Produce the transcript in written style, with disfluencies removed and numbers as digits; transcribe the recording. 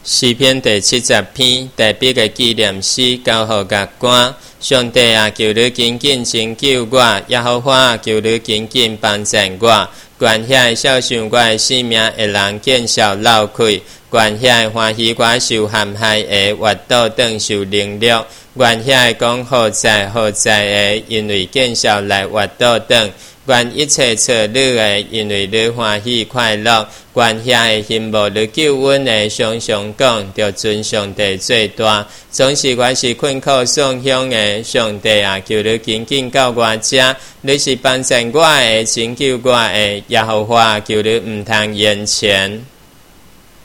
诗篇第70篇第8个纪念诗交互乐官。上帝啊，求你紧紧拯救我；耶和华啊，求你紧紧帮助我。愿遐孝顺我的性命的人见笑流开，愿遐欢喜我受陷害的活倒转受凌辱，愿遐讲好在的，因为见笑来活倒转。愿一切错你的，因为你欢喜快乐。愿遐的羡慕你救恩的，常常讲，着尊上帝最大。总是我是困苦丧乡的，上帝啊，求你紧紧到我这。你是帮助我的，拯救我的，耶和华，求你唔通言前。